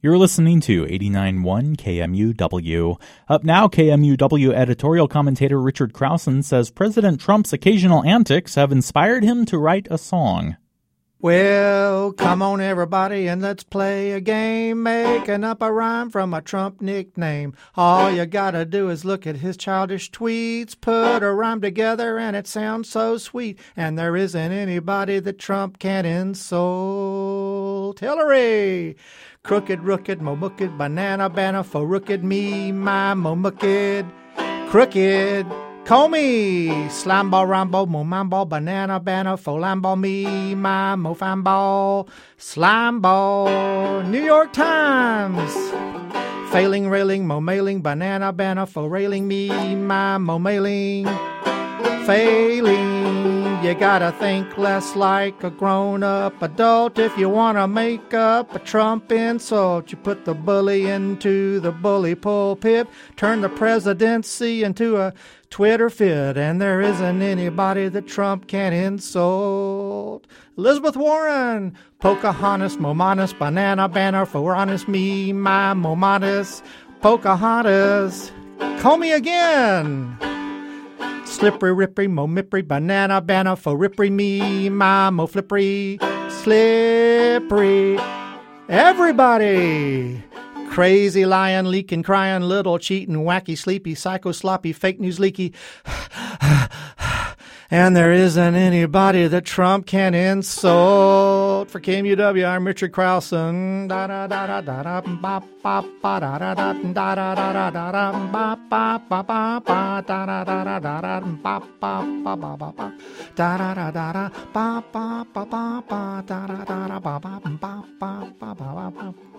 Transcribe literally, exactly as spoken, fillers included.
You're listening to eighty-nine point one K M U W. Up now, K M U W editorial commentator Richard Krausen says President Trump's occasional antics have inspired him to write a song. Well, come on everybody and let's play a game, making up a rhyme from a Trump nickname. All you gotta do is look at his childish tweets, put a rhyme together and it sounds so sweet. And there isn't anybody that Trump can't insult. Hillary! Crooked, rooked, mo mooked, banana, banana, fo rooked, me, my, mo mooked, crooked. Comey, slamball, rambo, mo mamball, banana, banana, fo lamball, me, my, mo famball, slimeball, New York Times. Failing, railing, mo mailing, banana, banana, fo railing, me, my, mo mailing, failing. You gotta think less like a grown-up adult if you wanna make up a Trump insult. You put the bully into the bully pulpit, turn the presidency into a Twitter fit, and there isn't anybody that Trump can't insult. Elizabeth Warren, Pocahontas, Momanus, Banana, Banner, for honest me, my Momanus, Pocahontas, call me again. Slippery, rippery, mo mippery, banana, banana, fo rippery, me, my, mo flippery, slippery. Everybody! Crazy lion, leaking, crying, little cheating, wacky, sleepy, psycho, sloppy, fake news, leaky. And there isn't anybody that Trump can insult. For K M U W, I'm Richard Krausen. Da da da da da da ba ba ba da da da da da da da da ba ba ba ba ba da da da da da da ba ba ba ba ba ba da da da da da ba ba ba ba ba da da da da ba ba ba ba ba ba ba.